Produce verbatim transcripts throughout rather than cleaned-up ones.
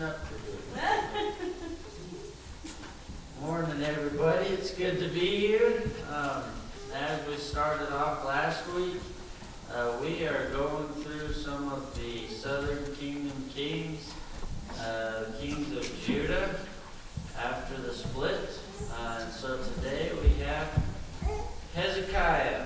up to do. Morning, everybody. It's good to be here. Um, as we started off last week, uh, we are going through some of the Southern Kingdom kings, uh, kings of Judah after the split. Uh, and so today we have Hezekiah.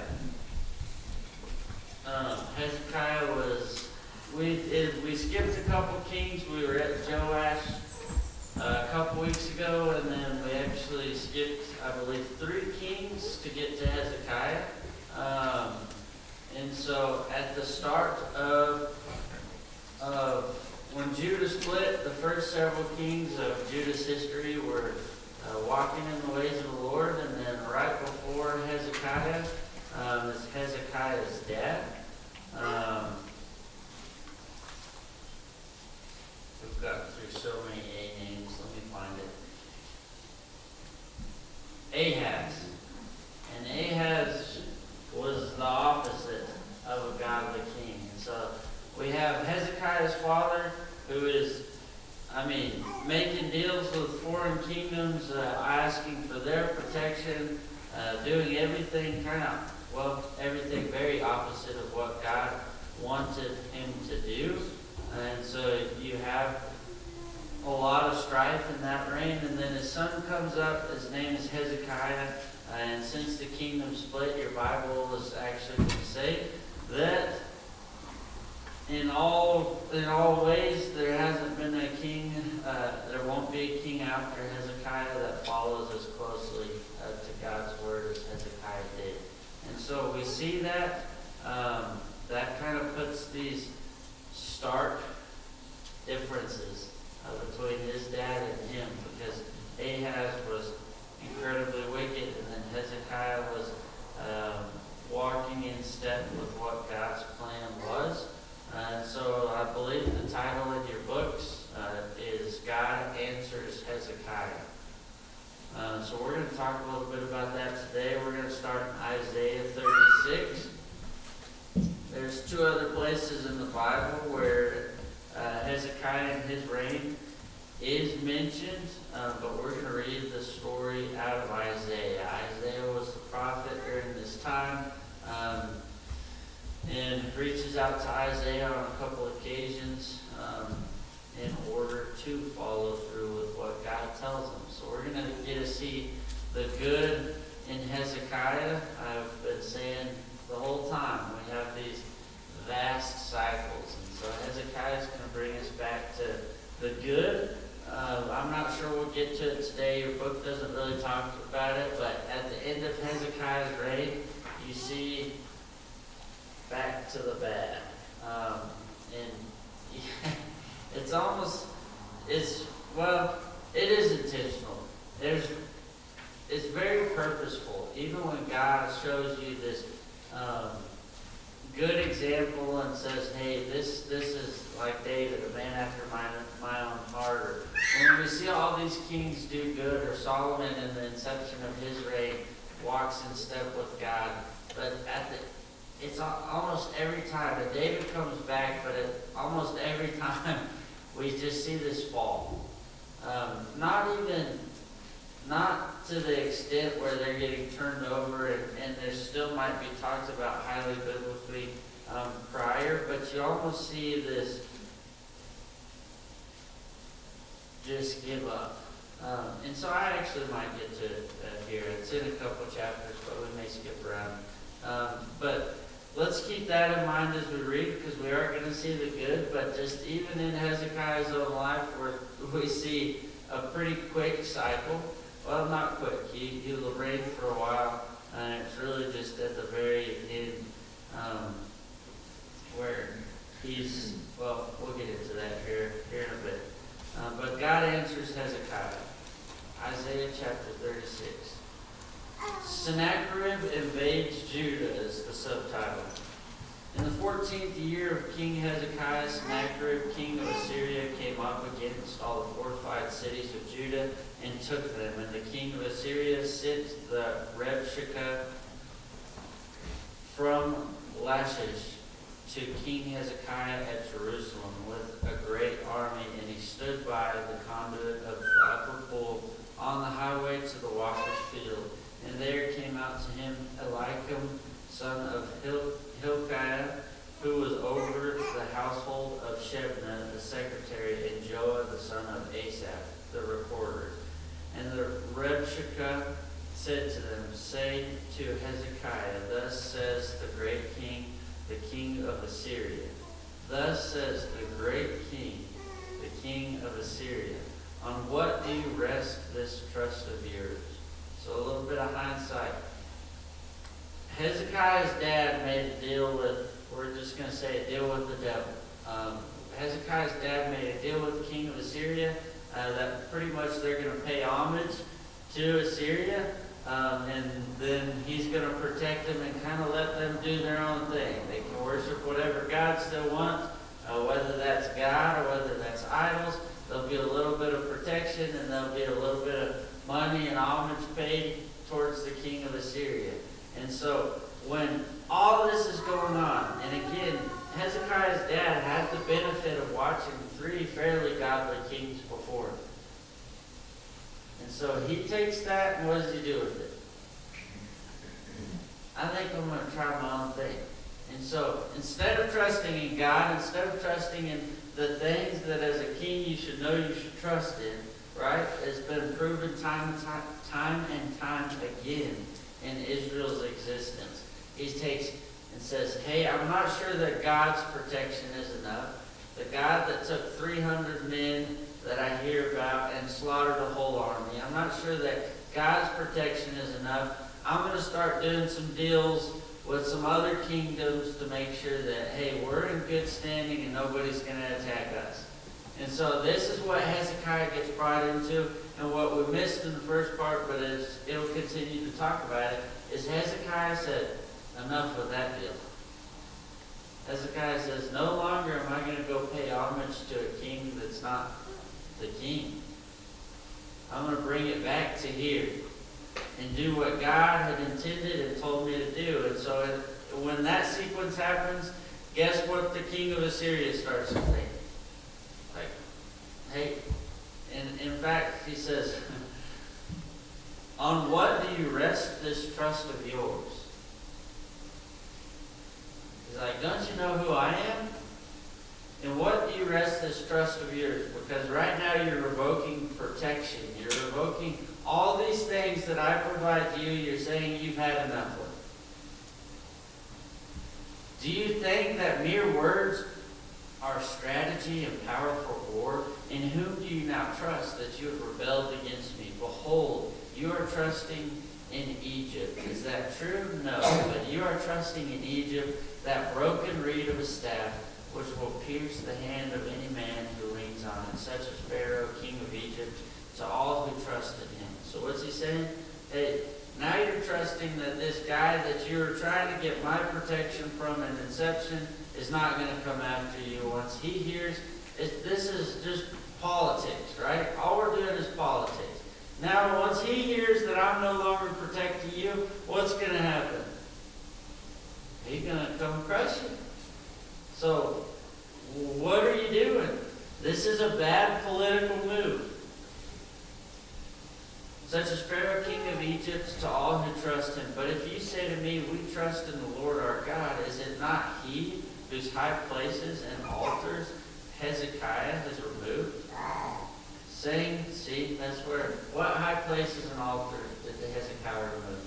Um, Hezekiah was, we it, we skipped a couple kings. We were at Joash uh, a couple weeks ago, and then we actually skipped, I believe, three kings to get to Hezekiah. Um, and so at the start of, of when Judah split, the first several kings of Judah's history were uh, walking in the ways of the Lord, and then right before Hezekiah um, is Hezekiah's dad. Um, we've got through so many A names. Let me find it. Ahaz. And Ahaz was the opposite of a godly king. And so we have Hezekiah's father, who is, I mean, making deals with foreign kingdoms, uh, asking for their protection, uh, doing everything kind of, well, everything very opposite of what God wanted him to do. And so you have a lot of strife in that reign. And then his son comes up. His name is Hezekiah. And since the kingdom split, your Bible is actually going to say that in all in all ways there hasn't been a king, uh, there won't be a king after Hezekiah that follows as closely uh, to God's word as Hezekiah did. And so we see that, um, that kind of puts these stark differences uh, between his dad and him, because Ahaz was incredibly wicked, and then Hezekiah was um, walking in step with what God's plan was. And so I believe the title in your books uh, is God Answers Hezekiah. Uh, so we're going to talk a little bit about that today. We're going to start in Isaiah thirty-six. There's two other places in the Bible where uh, Hezekiah and his reign is mentioned, uh, but we're going to read the story out of Isaiah. Isaiah was the prophet during this time, um, and reaches out to Isaiah on a couple occasions um, in order to follow through with what God tells him. So we're going to get to see the good in Hezekiah. I've been saying the whole time we have these vast cycles, and so Hezekiah is going to bring us back to the good. Uh, I'm not sure we'll get to it today. Your book doesn't really talk about it, but at the end of Hezekiah's reign, you see back to the bad. Um, and yeah, it's almost, it's, well, it is intentional. There's, it's very purposeful. Even when God shows you this um, good example and says, hey, this this is like David, a man after my, my own heart. Or when we see all these kings do good, or Solomon in the inception of his reign walks in step with God, but at the it's almost every time that David comes back, but it, almost every time we just see this fall. Um, not even, not to the extent where they're getting turned over, and, and there still might be talks about highly biblically um, prior, but you almost see this just give up. Um, and so I actually might get to it uh, here. It's in a couple chapters, but we may skip around. Um, but let's keep that in mind as we read, because we are going to see the good. But just even in Hezekiah's own life, where we see a pretty quick cycle. Well, not quick. He, he'll reign for a while, and it's really just at the very end um, where he's, well, we'll get into that here, here in a bit. Uh, but God answers Hezekiah. Isaiah chapter thirty-six. Sennacherib invades Judah is the subtitle. In the fourteenth year of King Hezekiah, Sennacherib, king of Assyria, came up against all the fortified cities of Judah and took them. And the king of Assyria sent the Rebshakeh from Lachish to King Hezekiah at Jerusalem with a great army, and he stood by the son of Asaph, the recorder. And the Rebshakeh said to them, say to Hezekiah, thus says the great king, the king of Assyria. Thus says the great king, the king of Assyria. On what do you rest this trust of yours? So a little bit of hindsight. Hezekiah's dad made a deal with, we're just going to say a deal with the devil. Um, Hezekiah's dad made a deal with the king of Assyria uh, that pretty much they're going to pay homage to Assyria. Um, and then he's going to protect them and kind of let them do their own thing. They can worship whatever gods they want, uh, whether that's God or whether that's idols. There'll be a little bit of protection, and there'll be a little bit of money and homage paid towards the king of Assyria. And so when all this is going on, and again, Hezekiah's dad had the benefit of watching three fairly godly kings before him. And so he takes that, and what does he do with it? I think I'm going to try my own thing. And so instead of trusting in God, instead of trusting in the things that as a king you should know you should trust in, right? It's been proven time and time, time and time again in Israel's existence. He takes and says, hey, I'm not sure that God's protection is enough. The God that took three hundred men that I hear about and slaughtered a whole army, I'm not sure that God's protection is enough. I'm going to start doing some deals with some other kingdoms to make sure that, hey, we're in good standing and nobody's going to attack us. And so this is what Hezekiah gets brought into, and what we missed in the first part, but as it'll continue to talk about it, is Hezekiah said, enough with that deal. Hezekiah says, no longer am I going to go pay homage to a king that's not the king. I'm going to bring it back to here and do what God had intended and told me to do. And so it, when that sequence happens, guess what the king of Assyria starts to think? Like, hey, and in fact, he says, on what do you rest this trust of yours? He's like, don't you know who I am? And what do you rest this trust of yours? Because right now you're revoking protection. You're revoking all these things that I provide to you. You're saying you've had enough with. Do you think that mere words are strategy and power for war? In whom do you now trust that you have rebelled against me? Behold, you are trusting in Egypt. Is that true? No. But you are trusting in Egypt, that broken reed of a staff, which will pierce the hand of any man who leans on it, such as Pharaoh, king of Egypt, to all who trust in him. So what's he saying? Hey, now you're trusting that this guy that you were trying to get my protection from in inception is not going to come after you once he hears. It, this is just politics, right? All we're doing is politics. Now, once he hears that I'm no longer protecting you, what's going to happen? He's going to come crush you. So, what are you doing? This is a bad political move. Such as Pharaoh, king of Egypt, to all who trust him. But if you say to me, we trust in the Lord our God, is it not he whose high places and altars Hezekiah has removed? Saying, see, that's where, what high places and altars did the Hezekiah remove?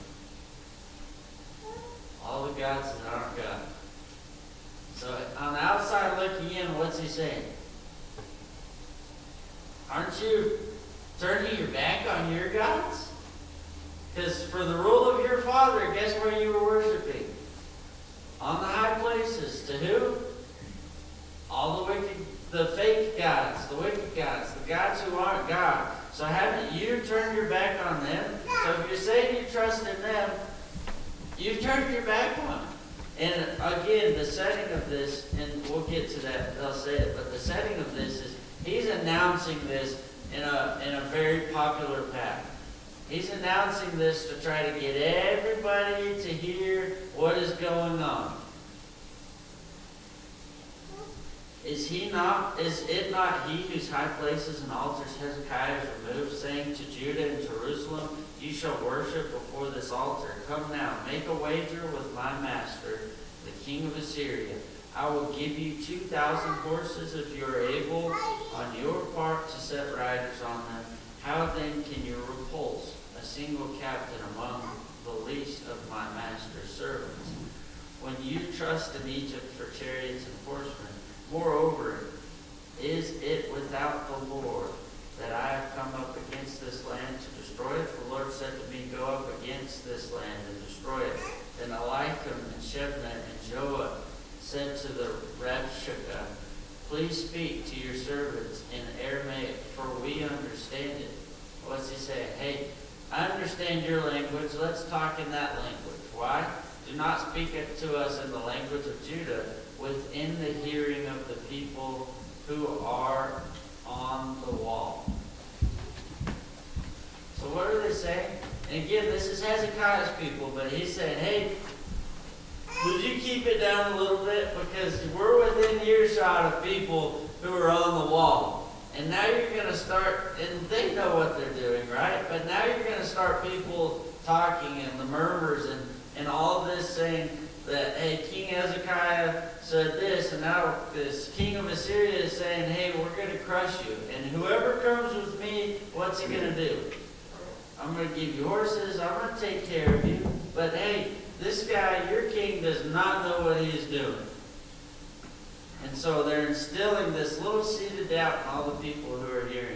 All the gods that aren't God. So on the outside looking in, what's he saying? Aren't you turning your back on your gods? Because for the rule of your father, guess where you were worshiping? On the high places. To who? All the wicked, the fake gods, the wicked gods, the gods who aren't God. So haven't you turned your back on them? So if you're saying you trust in them, you've turned your back on them. And again, the setting of this, and we'll get to that, I'll say it, but the setting of this is, he's announcing this in a, in a very popular path. He's announcing this to try to get everybody to hear what is going on. Is he not, is it not he whose high places and altars Hezekiah has removed, saying to Judah and Jerusalem, you shall worship before this altar. Come now, make a wager with my master, the king of Assyria. I will give you two thousand horses if you are able on your part to set riders on them, how then can you repulse a single captain among the least of my master's servants? When you trust in Egypt for chariots and horsemen, moreover, is it without the Lord that I have come up against this land to destroy it? The Lord said to me, go up against this land and destroy it. Then Eliakim and Shebna and Joah said to the Rabshakeh, please speak to your servants in Aramaic, for we understand it. What's he saying? Hey, I understand your language. Let's talk in that language. Why? Do not speak it to us in the language of Judah, within the hearing of the people who are on the wall. So what are they saying? And again, this is Hezekiah's people, but he's saying, hey, would you keep it down a little bit? Because we're within earshot of people who are on the wall. And now you're going to start, and they know what they're doing, right? But now you're going to start people talking and the murmurs and, and all this saying that, hey, King Hezekiah said this, and now this king of Assyria is saying, hey, we're going to crush you. And whoever comes with me, what's he going to do? I'm going to give you horses. I'm going to take care of you. But hey, this guy, your king, does not know what he is doing. And so they're instilling this little seed of doubt in all the people who are hearing.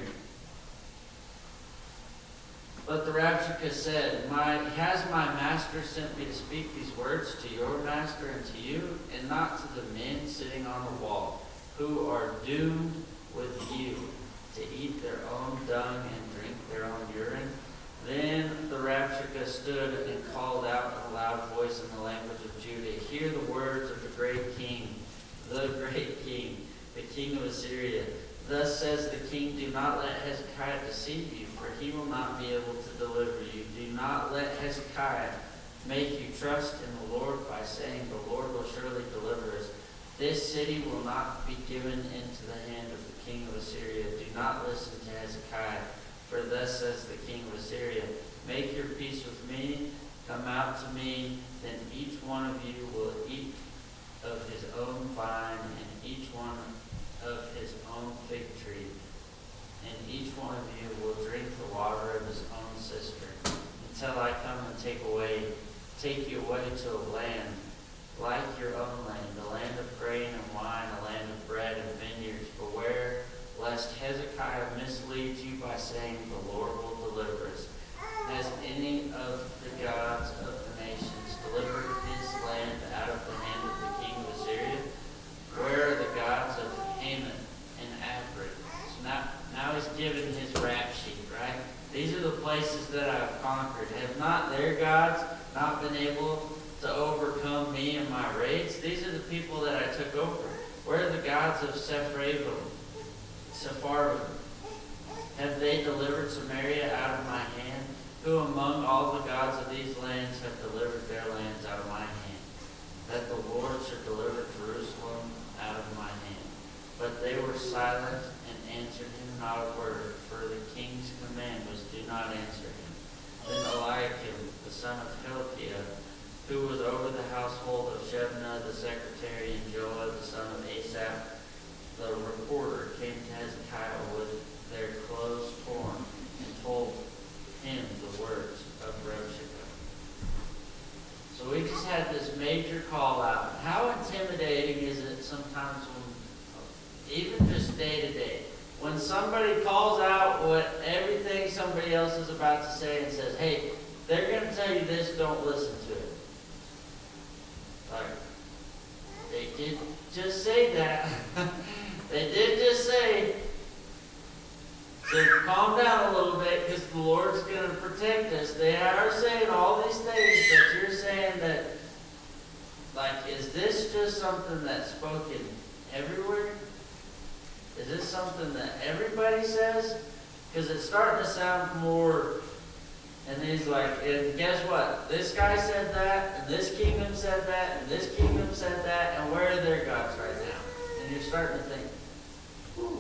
But the Rabshakeh said, my, has my master sent me to speak these words to your master and to you, and not to the men sitting on the wall, who are doomed with you to eat their own dung and drink their own urine? Then the Rabshakeh stood and called out in a loud voice in the language of Judah, hear the words of the great king, the great king, the king of Assyria. Thus says the king, do not let Hezekiah deceive you, for he will not be able to deliver you. Do not let Hezekiah make you trust in the Lord by saying, the Lord will surely deliver us. This city will not be given into the hand of the king of Assyria. Do not listen to Hezekiah, for thus says the king of Assyria, make your peace with me, come out to me, then each one of you will eat of his own vine, and each one of his own fig tree, and each one of you will drink the water of his own cistern, until I come and take away, take you away to a land like your own land, a land of grain and wine, a land of bread and vineyards. Beware lest Hezekiah misleads you by saying, the Lord will deliver us. Has any of the gods of the nations delivered his land out of the hand of the king of Assyria? Where are the gods of Haman and Agric? So now, now he's given his rap sheet, right? These are the places that I've conquered. Have not their gods not been able to overcome me in my raids? These are the people that I took over. Where are the gods of Sepharvaim? Sepharvaim. Have they delivered Samaria out of my hand? Who among all the gods of these lands have delivered their lands out of my hand? That the Lord should deliver Jerusalem out of my hand. But they were silent and answered him not a word, for the king's command was, do not answer him. Then Eliakim, the son of Hilkiah, who was over the household of Shebna the secretary, and Joah the son of Asaph the reporter, came to Hezekiah with their clothes torn, and told him the words of Rabshakeh. So we just had this major call out. How intimidating is it sometimes when, even just day to day, when somebody calls out what everything somebody else is about to say and says, hey, they're going to tell you this, don't listen to it. Like, they did just say that. They did just say to calm down a little bit because the Lord's going to protect us. They are saying all these things, but you're saying that, like, is this just something that's spoken everywhere? Is this something that everybody says? Because it's starting to sound more, and he's like, and guess what? This guy said that, and this kingdom said that, and this kingdom said that, and where are their gods right now? And you're starting to think, ooh,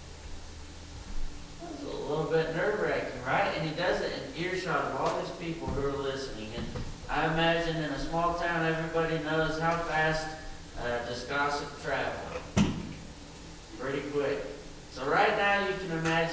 that's a little bit nerve-wracking, right? And he does it in earshot of all these people who are listening. And I imagine in a small town, everybody knows how fast uh, does gossip travel. Pretty quick. So right now you can imagine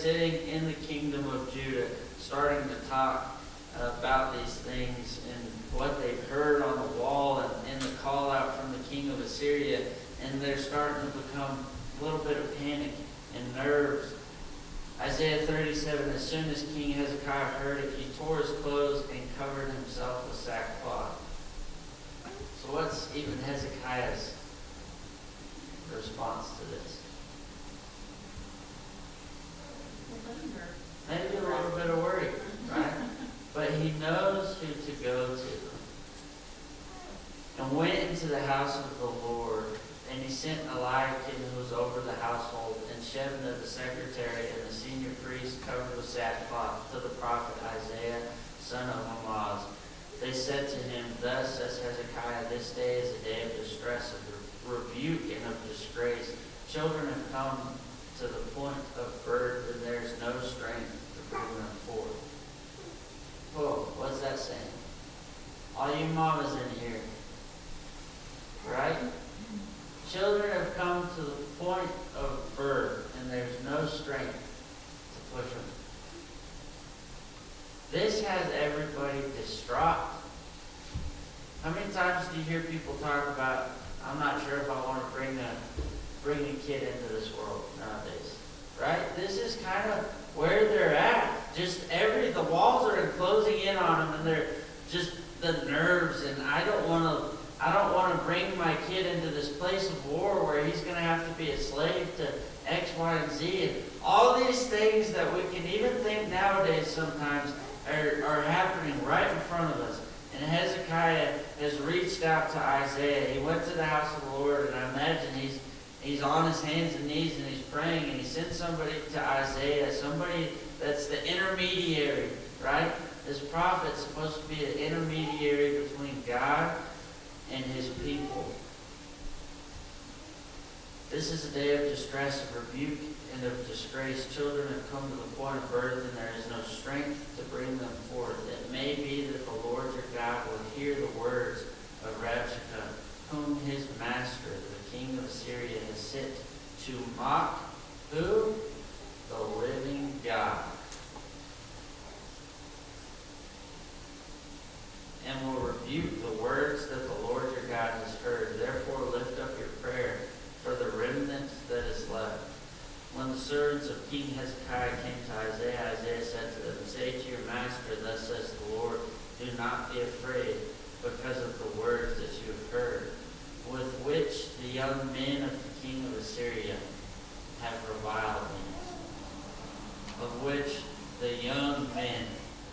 sitting in the kingdom of Judah, starting to talk about these things and what they've heard on the wall and, and the call out from the king of Assyria. And they're starting to become a little bit of panic and nerves. Isaiah thirty-seven, as soon as King Hezekiah heard it, he tore his clothes and covered himself with sackcloth. So what's even Hezekiah's response to this? Maybe a little bit of worry, right? But he knows who to go to. And went into the house of the Lord, and he sent Eliakim, who was over the household, and Shebna the secretary, and the senior priest covered with sackcloth, to the prophet Isaiah, son of Amoz. They said to him, Thus says Hezekiah, this day is a day of distress, of rebuke, and of disgrace. Children have come to the point of birth, and there is no strength to bring them forth. Whoa, what's that saying? All you mamas in here, right? Children have come to the point of birth, and there's no strength to push them. This has everybody distraught. How many times do you hear people talk about, I'm not sure if I want to bring a bring a kid into this world nowadays, right? This is kind of where they're at. Just every, the walls are closing in on them, and they're just the nerves, and I don't want to, I don't want to bring my kid into this place of war where he's going to have to be a slave to X, Y, and Z, and all these things that we can even think nowadays sometimes are, are happening right in front of us. And Hezekiah has reached out to Isaiah. He went to the house of the Lord, and I imagine he's He's on his hands and knees and he's praying, and he sent somebody to Isaiah, somebody that's the intermediary, right? This prophet's supposed to be an intermediary between God and his people. This is a day of distress, of rebuke, and of disgrace. Children have come to the point of birth, and there is no strength to bring them forth. It may be that the Lord your God will hear the words of Rabshakeh, whom his master, the king of Assyria, has sent to mock who? The living God. And will rebuke the words that the Lord your God has heard. Therefore lift up your prayer for the remnant that is left. When the servants of King Hezekiah came to Isaiah, Isaiah said to them, Say to your master, Thus says the Lord, Do not be afraid because of the words that you have heard, with which the young men of the king of Assyria have reviled me. Of which the young men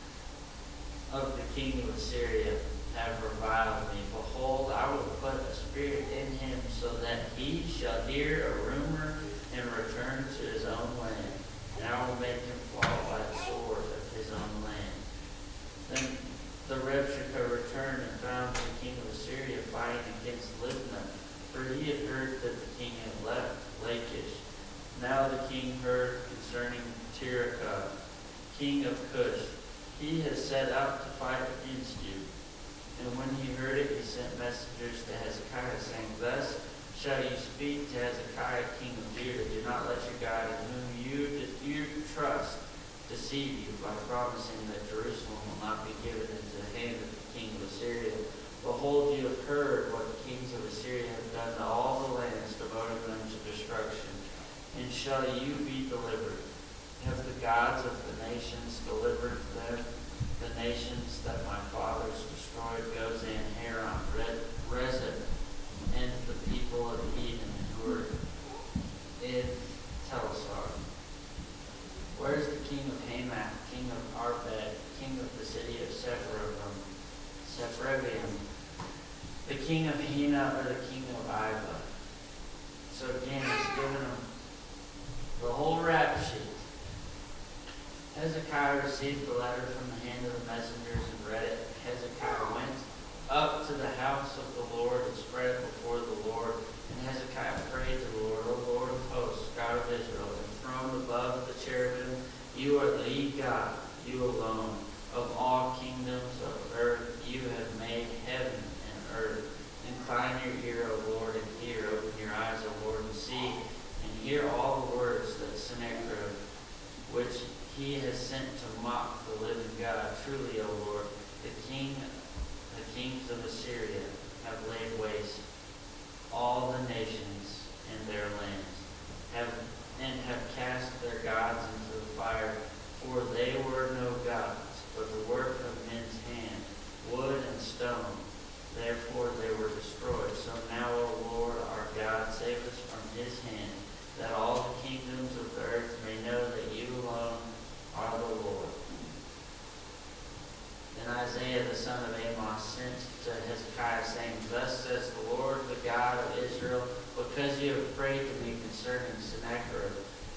of the king of Assyria have reviled me. Behold, I will put a spirit in him, so that he shall hear a rumor and return to his own land. And I will make him fall by the sword of his own land. Then the Rabshakeh returned and found the king of Assyria fighting against Libnah, for he had heard that the king had left Lachish. Now the king heard concerning Tirhakah, king of Cush. He has set out to fight against you. And when he heard it, he sent messengers to Hezekiah, saying, Thus shall you speak to Hezekiah, king of Judah. Do not let your God, in whom you, you trust, deceive you by promising that Jerusalem will not be given into the hand of the king of Assyria. Behold, you have heard what the kings of Assyria have done to all the lands, devoting them to destruction. And shall you be delivered? Have the gods of the nations delivered them, the nations that my fathers destroyed, Gozan, Haran, Rezin, and the people of Eden who were in Telassar? Where is the king of Hamath, king of Arpad, king of the city of Sepharvaim, the king of Hena, or the king of Iva? So again, he's given them the whole rap sheet. Hezekiah received the letter from the hand of the messengers and read it. Hezekiah went up to the house of the Lord and spread it before the Lord. And Hezekiah prayed to the Lord, O Lord of hosts, God of Israel, enthroned above the cherubim, you are the God, you alone. Of all kingdoms of earth, you have made heaven and earth. Incline your ear, O Lord, and hear. Open your eyes, O Lord, and see, and hear all the words that Sennacherib, which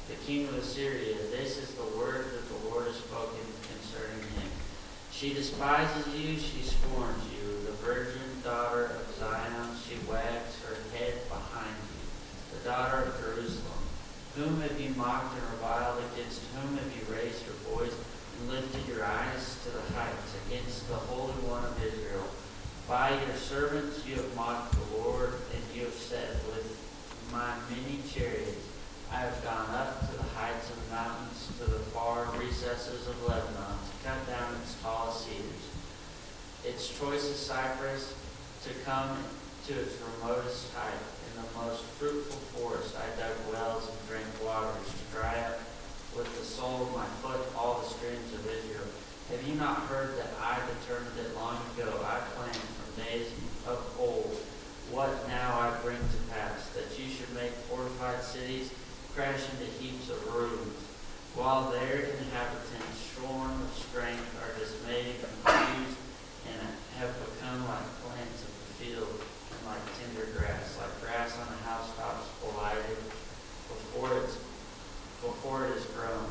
the king of Assyria, this is the word that the Lord has spoken concerning him. She despises you, she scorns you, the virgin daughter of Zion, she wags her head behind you, the daughter of Jerusalem. Whom have you mocked and reviled? Against whom have you raised your voice and lifted your eyes to the heights? Against the Holy One of Israel. By your servants you have mocked the Lord, and you have said, with my many chariots I have gone up to the heights of the mountains, to the far recesses of Lebanon, to cut down its tallest cedars, its choicest cypress, to come to its remotest height. In the most fruitful forest I dug wells and drank waters, to dry up with the sole of my foot all the streams of Israel. Have you not heard that I determined it long ago? I planned from days of old what now I bring to pass, that you should make fortified cities crash into heaps of ruins, while their inhabitants, shorn of strength, are dismayed and confused, and have become like plants of the field, and like tender grass, like grass on the housetops blighted before it's before it is grown.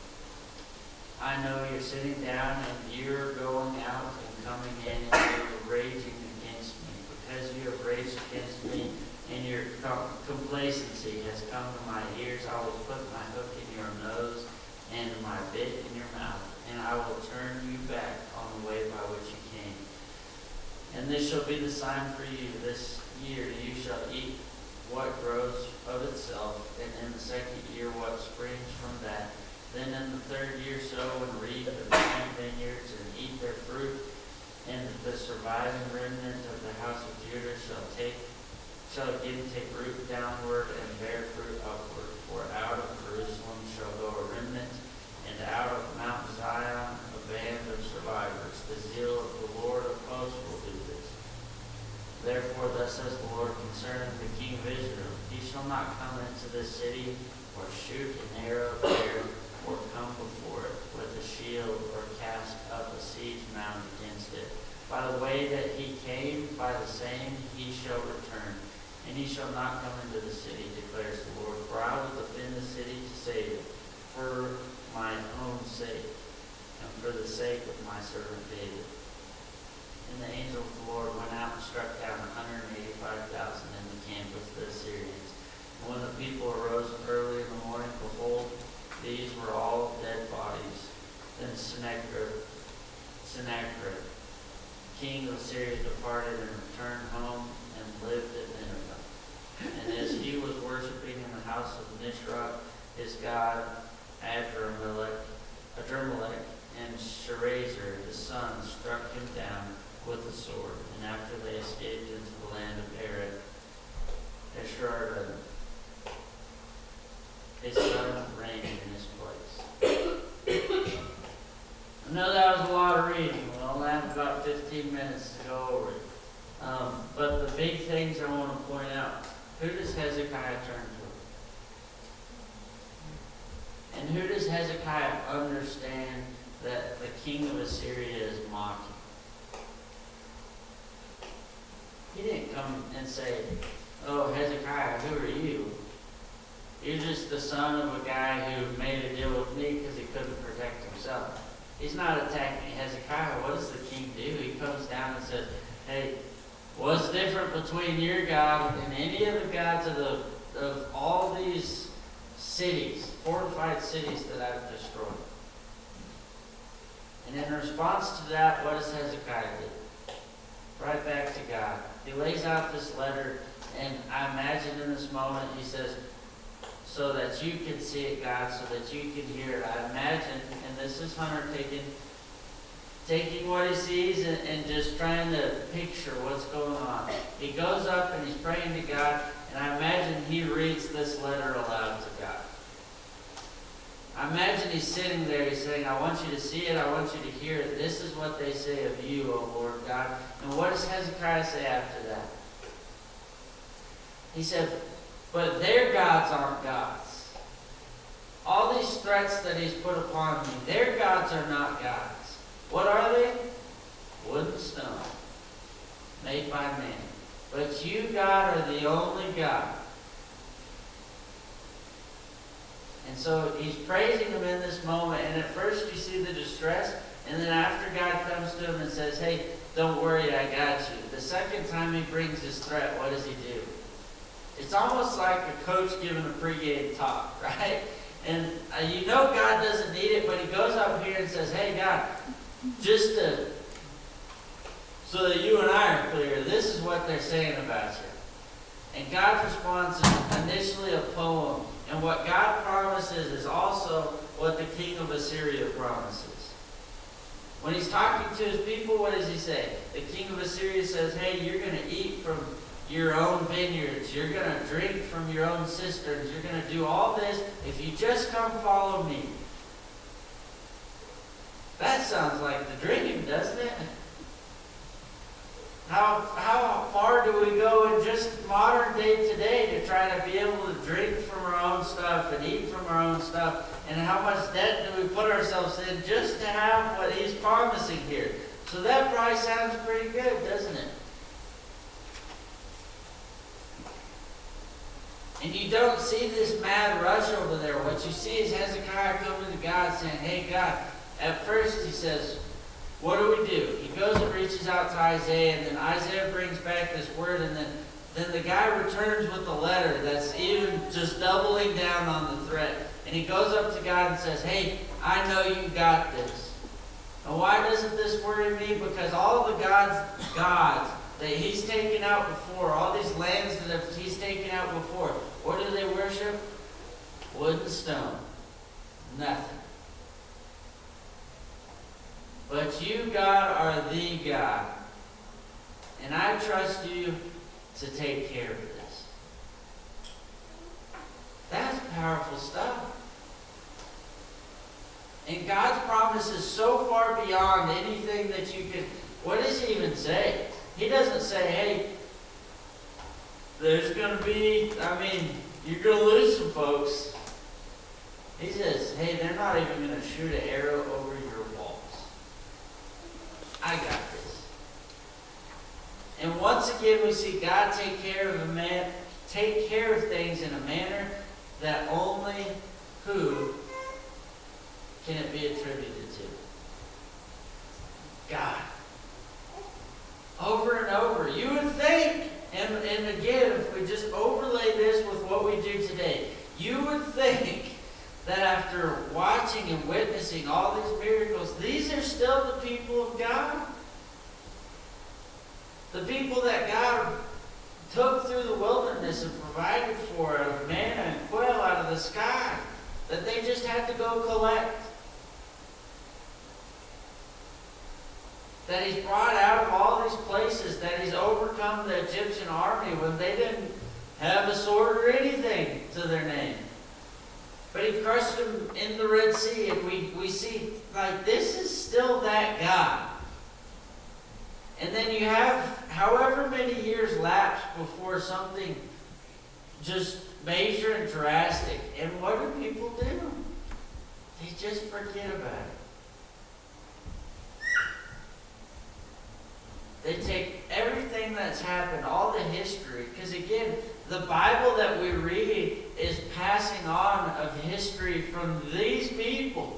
I know you're sitting down and you're going out and coming in, and you're raging against me, because you have raged against me, and your complacency has come to my ears. I will put my hook in your nose and my bit in your mouth, and I will turn you back on the way by which you came. And this shall be the sign for you. This year you shall eat what grows of itself, and in the second year what springs from that. Then in the third year sow and reap and plant vineyards and eat their fruit, and the surviving remnant of the house of Judah shall take shall again take root downward and bear fruit upward. For out of Jerusalem shall go a remnant, and out of Mount Zion a band of survivors. The zeal of the Lord of hosts will do this. Therefore thus says the Lord concerning the king of Israel, he shall not come into this city, or shoot an arrow there, or come before it with a shield, or cast up a siege mound against it. By the way that he came, by the same he shall return. And he shall not come into the city, declares the Lord. For I will defend the city to save it, for my own sake, and for the sake of my servant David. And the angel of the Lord went out and struck down one hundred eighty-five thousand in the camp of the Assyrians. And when the people arose early in the morning, behold, these were all dead bodies. Then Sennacherib, Sennacherib, king of Assyria, departed and returned home and lived at Nineveh. And as he was worshipping in the house of Nisroch, his god Adrammelech, Adrammelech and Sharezer, his son, struck him down with a sword. And after they escaped into the land of Arad, Esarhaddon, his son, reigned in his place. I know that was a lot of reading. We only have about fifteen minutes to go over it. Um, but the big things I want to point out. Who does Hezekiah turn to? And who does Hezekiah understand that the king of Assyria is mocking? He didn't come and say, oh, Hezekiah, who are you? You're just the son of a guy who made a deal with me because he couldn't protect himself. He's not attacking Hezekiah. What does the king do? He comes down and says, hey, what's different between your God and any of the gods of the of all these cities, fortified cities that I've destroyed? And in response to that, what does Hezekiah do? Right back to God. He lays out this letter, and I imagine in this moment he says, so that you can see it, God, so that you can hear it. I imagine, and this is Hunter taking taking what he sees and, and just trying to picture what's going on. He goes up and he's praying to God, and I imagine he reads this letter aloud to God. I imagine he's sitting there, he's saying, I want you to see it, I want you to hear it. This is what they say of you, O Lord God. And what does Hezekiah say after that? He said, but their gods aren't gods. All these threats that he's put upon me, their gods are not gods. What are they? Wood and stone, made by man. But you, God, are the only God. And so he's praising him in this moment. And at first you see the distress. And then after God comes to him and says, hey, don't worry, I got you. The second time he brings his threat, what does he do? It's almost like a coach giving a pregame talk, right? And uh, you know God doesn't need it, but he goes up here and says, hey, God, just to, so that you and I are clear, this is what they're saying about you. And God's response is initially a poem. And what God promises is also what the king of Assyria promises. When he's talking to his people, what does he say? The king of Assyria says, hey, you're going to eat from your own vineyards. You're going to drink from your own cisterns. You're going to do all this if you just come follow me. That sounds like the dream, doesn't it? How, how far do we go in just modern day today to try to be able to drink from our own stuff and eat from our own stuff? And how much debt do we put ourselves in just to have what he's promising here? So that probably sounds pretty good, doesn't it? And you don't see this mad rush over there. What you see is Hezekiah coming to God saying, hey, God, at first he says, what do we do? He goes and reaches out to Isaiah, and then Isaiah brings back this word, and then, then the guy returns with a letter that's even just doubling down on the threat. And he goes up to God and says, hey, I know you got this. And why doesn't this worry me? Because all the gods, gods that he's taken out before, all these lands that he's taken out before, what do they worship? Wood and stone. Nothing. But you, God, are the God. And I trust you to take care of this. That's powerful stuff. And God's promise is so far beyond anything that you could... What does he even say? He doesn't say, hey, there's going to be... I mean, you're going to lose some folks. He says, hey, they're not even going to shoot an arrow over your walls. I got this. And once again, we see God take care of a man, take care of things in a manner that only who can it be attributed to? God. Over and over. You would think, and, and again, if we just overlay this with what we do today, you would think that after watching and witnessing all these miracles, these are still the people of God. The people that God took through the wilderness and provided for out of manna and quail out of the sky, that they just had to go collect. That he's brought out of all these places, that he's overcome the Egyptian army when they didn't have a sword or anything to their name. But he crushed them in the Red Sea, and we, we see, like, this is still that God. And then you have however many years lapse before something just major and drastic. And what do people do? They just forget about it. They take everything that's happened, all the history, because again, the Bible that we read is passing on of history from these people.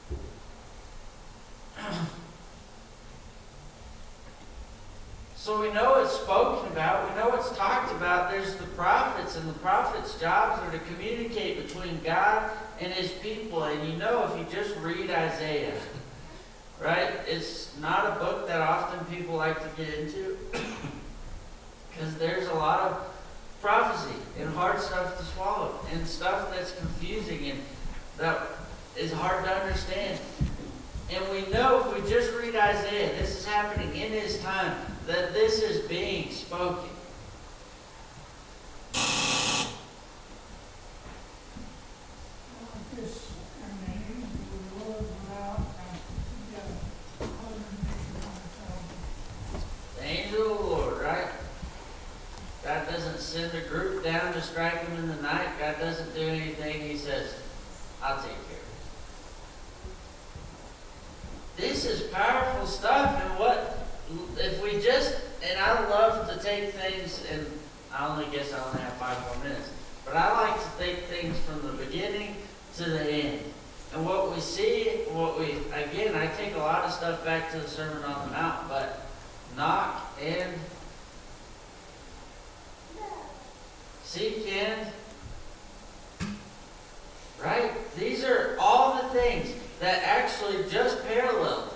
So we know it's spoken about, we know it's talked about. There's the prophets, and the prophets' jobs are to communicate between God and his people. And you know, if you just read Isaiah, right? It's not a book that often people like to get into because there's a lot of prophecy and hard stuff to swallow and stuff that's confusing and that is hard to understand. And we know if we just read Isaiah, this is happening in his time, that this is being spoken. Send a group down to strike him in the night. God doesn't do anything. He says, I'll take care of it. This is powerful stuff. And what, if we just, and I love to take things, and I only guess I only have five more minutes, but I like to take things from the beginning to the end. And what we see, what we, again, I take a lot of stuff back to the Sermon on the Mount, but knock and seek and, right? These are all the things that actually just parallel.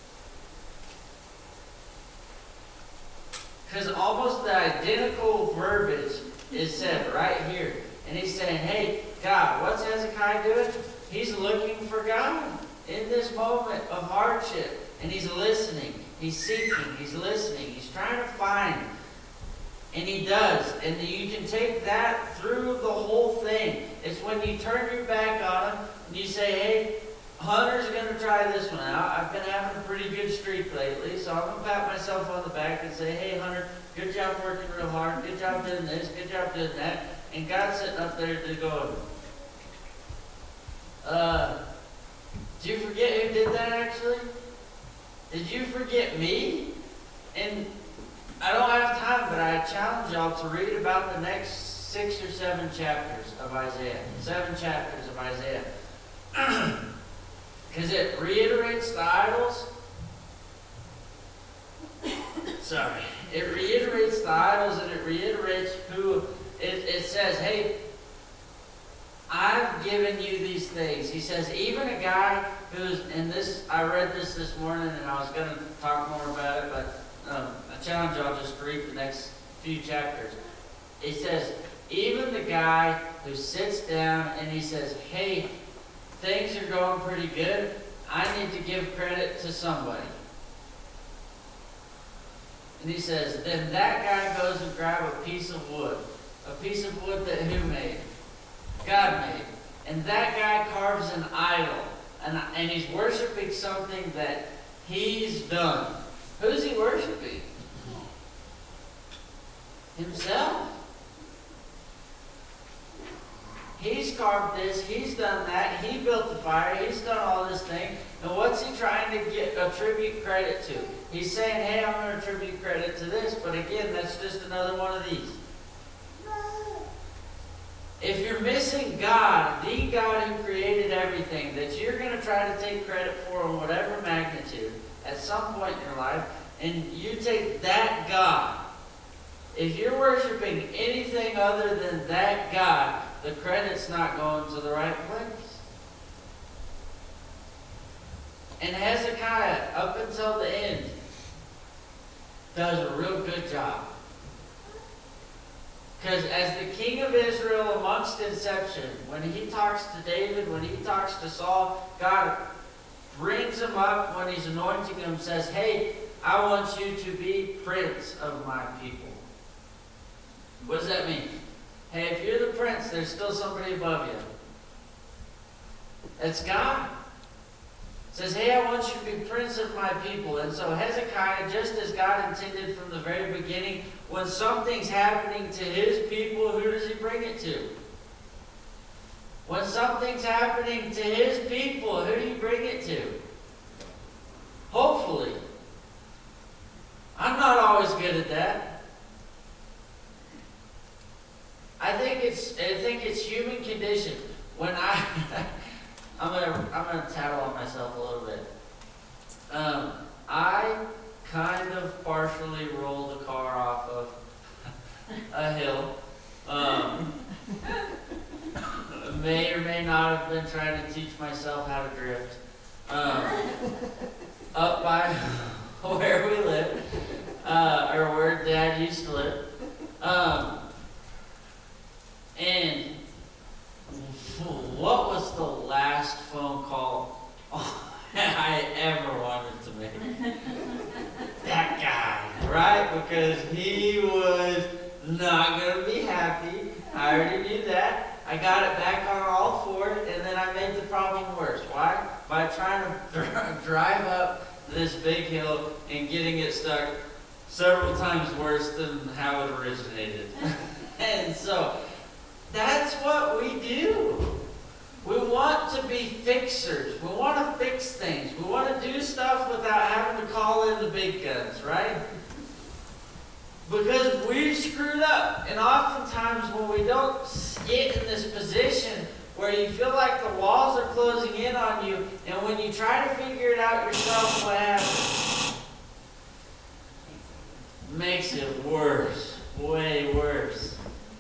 Because almost the identical verbiage is said right here. And he's saying, hey, God, what's Hezekiah doing? He's looking for God in this moment of hardship. And he's listening. He's seeking. He's listening. He's trying to find. And he does. And you can take that through the whole thing. It's when you turn your back on him and you say, hey, Hunter's going to try this one out. I've been having a pretty good streak lately, so I'm going to pat myself on the back and say, hey, Hunter, good job working real hard. Good job doing this. Good job doing that. And God's sitting up there to go, uh, did you forget who did that actually? Did you forget me? And I don't have time, but I challenge y'all to read about the next six or seven chapters of Isaiah. Seven chapters of Isaiah. Because it reiterates the idols. Sorry. It reiterates the idols and it reiterates who. It, it says, hey, I've given you these things. He says, even a guy who's, and this, I read this this morning and I was going to talk more about it, but um, I challenge y'all just to read the next few chapters. It says, even the guy who sits down and he says, hey, things are going pretty good. I need to give credit to somebody. And he says, then that guy goes and grabs a piece of wood. A piece of wood that who made? God made. And that guy carves an idol. And, and he's worshiping something that he's done. Who's he worshiping? Himself. He's carved this, he's done that, he built the fire, he's done all this thing. And what's he trying to get attribute credit to? He's saying, hey, I'm going to attribute credit to this, but again, that's just another one of these. If you're missing God, the God who created everything, that you're going to try to take credit for in whatever magnitude at some point in your life, and you take that God, if you're worshiping anything other than that God, the credit's not going to the right place. And Hezekiah, up until the end, does a real good job. Because as the king of Israel amongst inception, when he talks to David, when he talks to Saul, God brings him up when he's anointing him, says, hey, I want you to be prince of my people. What does that mean? Hey, if you're the prince, there's still somebody above you. That's God. It says, hey, I want you to be prince of my people. And so Hezekiah, just as God intended from the very beginning, when something's happening to his people, who does he bring it to? When something's happening to his people, who do you bring it to? Hopefully. I'm not always good at that. I think it's I think it's human condition. When I I'm gonna I'm gonna tattle on myself a little bit. Um, I kind of partially rolled the car off of a hill. Um, may or may not have been trying to teach myself how to drift. Um, up by where we live, uh, or where Dad used to live. Um, And what was the last phone call I ever wanted to make? That guy, right? Because he was not going to be happy. I already knew that. I got it back on all fours, and then I made the problem worse. Why? By trying to drive up this big hill and getting it stuck several times worse than how it originated. And so that's what we do. We want to be fixers. We want to fix things. We want to do stuff without having to call in the big guns, right? Because we've screwed up. And oftentimes when we don't get in this position where you feel like the walls are closing in on you, and when you try to figure it out yourself, what happens? Makes it worse, way worse.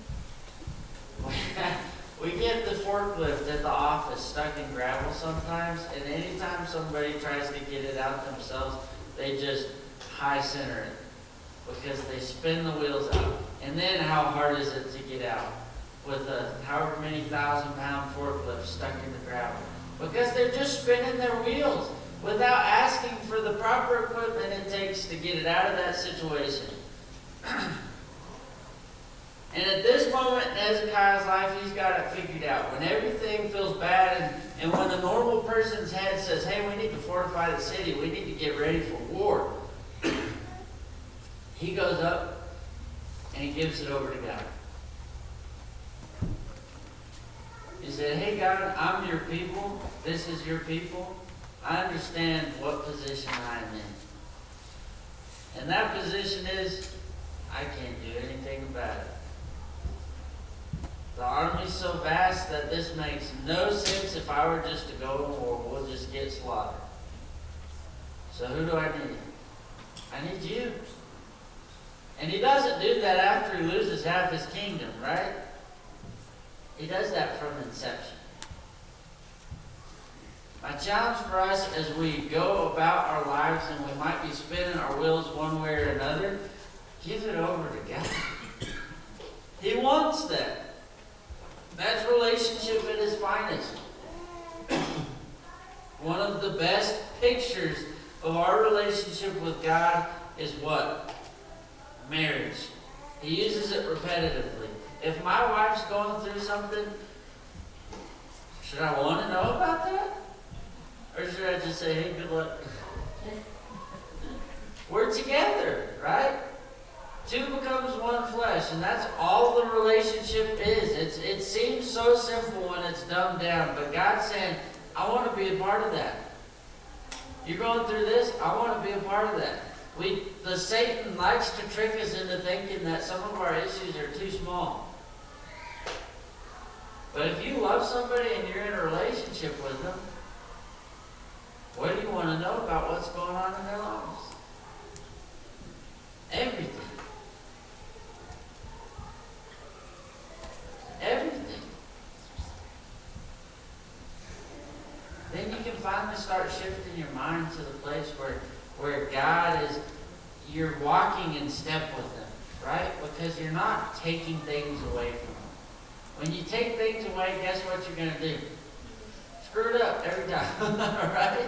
We get the forklift at the office stuck in gravel sometimes, and anytime somebody tries to get it out themselves, they just high center it because they spin the wheels out. And then how hard is it to get out with a however many thousand pound forklift stuck in the gravel? Because they're just spinning their wheels without asking for the proper equipment it takes to get it out of that situation. And at this moment in Hezekiah's life, he's got it figured out. When everything feels bad, and, and when the normal person's head says, hey, we need to fortify the city, we need to get ready for war, he goes up and he gives it over to God. He said, hey, God, I'm your people. This is your people. I understand what position I'm in. And that position is, I can't do anything about it. The army's so vast that this makes no sense. If I were just to go to war, we'll just get slaughtered. So who do I need? I need you. And he doesn't do that after he loses half his kingdom, right? He does that from inception. My challenge for us as we go about our lives and we might be spinning our wheels one way or another, give it over to God. He wants that. That's relationship at its finest. One of the best pictures of our relationship with God is what? Marriage. He uses it repetitively. If my wife's going through something, should I want to know about that? Or should I just say, hey, good luck? We're together, right? Two becomes one flesh, and that's all the relationship is. It's, it seems so simple when it's dumbed down, but God's saying, I want to be a part of that. You're going through this, I want to be a part of that. We, the Satan likes to trick us into thinking that some of our issues are too small. But if you love somebody and you're in a relationship with them, what do you want to know about what's going on in their lives? Everything. Everything. Then you can finally start shifting your mind to the place where, where God is, you're walking in step with Him, right? Because you're not taking things away from Him. When you take things away, guess what you're going to do? Screw it up every time, right?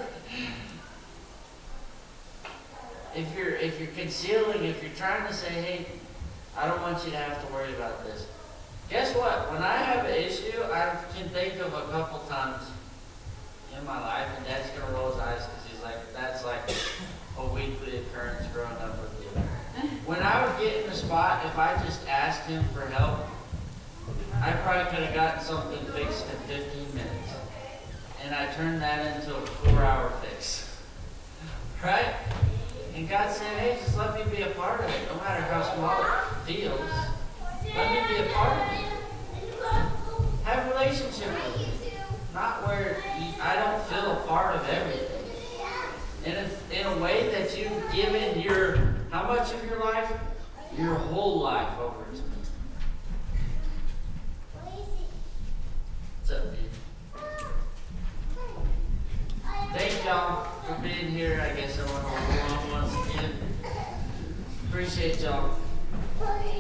If you're, if you're concealing, if you're trying to say, hey, I don't want you to have to worry about this. Guess what? When I have an issue, I can think of a couple times in my life, and Dad's going to roll his eyes because he's like, that's like a weekly occurrence growing up with you. When I would get in the spot, if I just asked him for help, I probably could have gotten something fixed in fifteen minutes. And I turned that into a four-hour fix. Right? And God said, hey, just let me be a part of it, no matter how small it feels. Let me be a part of it. Have a relationship with me. Not where you, I don't feel a part of everything. And if, in a way that you've given your, how much of your life? Your whole life over to me. What's up, dude? Thank y'all for being here. I guess I want to hold on once again. Appreciate y'all.